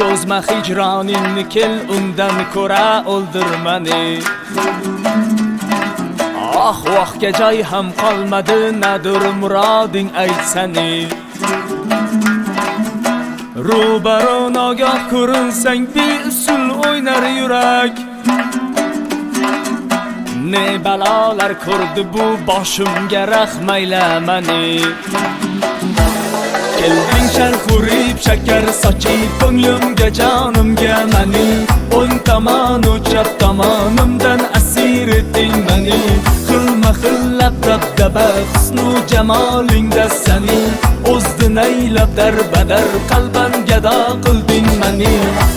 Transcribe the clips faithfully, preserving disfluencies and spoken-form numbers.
cho'zma hijroningni kel undan ko'ra o'ldirmani. Ah vaqtga joy ham qolmadi, nadir muroding aytsani. Ro'baro nogoh ko'rinsang beusul o'ynar yurak. Ne balolar ko'rdi bu boshimga rahmaylamani. Kelding sharxurib shakar sochib ko'nglimga jonimga mani. O'ng tomon o'chab tomonimdan asir etding mani. Xilma xillab dabdaba husnu jamolingda sani. O'zdin aylab darbadar qalban gado qilding mani.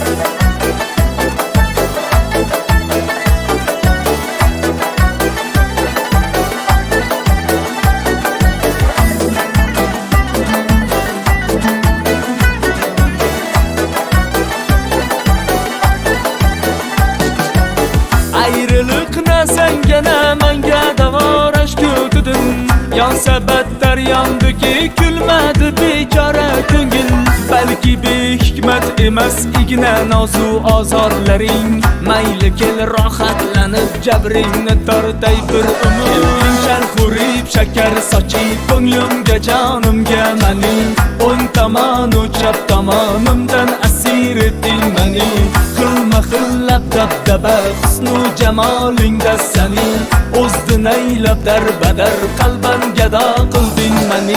Ayrılıqna sengana manga davarash ko'tidin. Yonsa battar yondiki kulmadi bechora ko'ngil. Balki behikmat emas igna nozu ozorlaring. Mayli kel rohatlanib jabringni tortay bir umr. Kelding sharxurib shakar sochib ko'nglimga jonimga mani. O'ng tomon o'chab tomonimdan asir etding mani. Xilma xillab dabdaba husnu jamolingda sani. O'zdin aylab darbadar qalban gado qilding mani.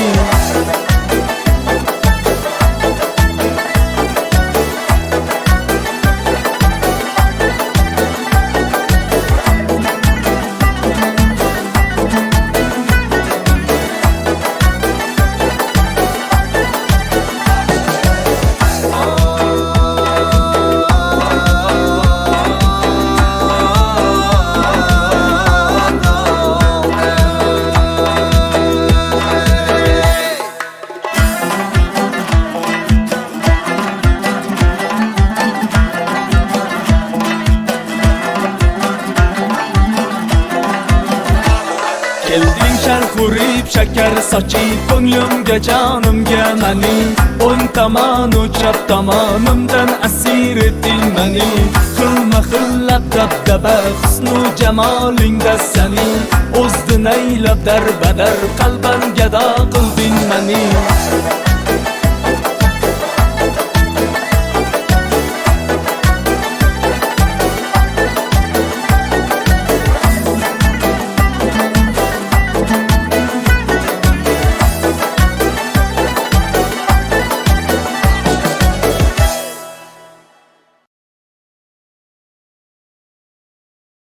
Kelding sharxurib shakar sochib ko'nglimga jonimga mani. O'ng tomon o'chab tomonimdan asir etding mani. Xilma xillab dabdaba husnu jamolingda sani. O'zdin aylab darbadar qalban gado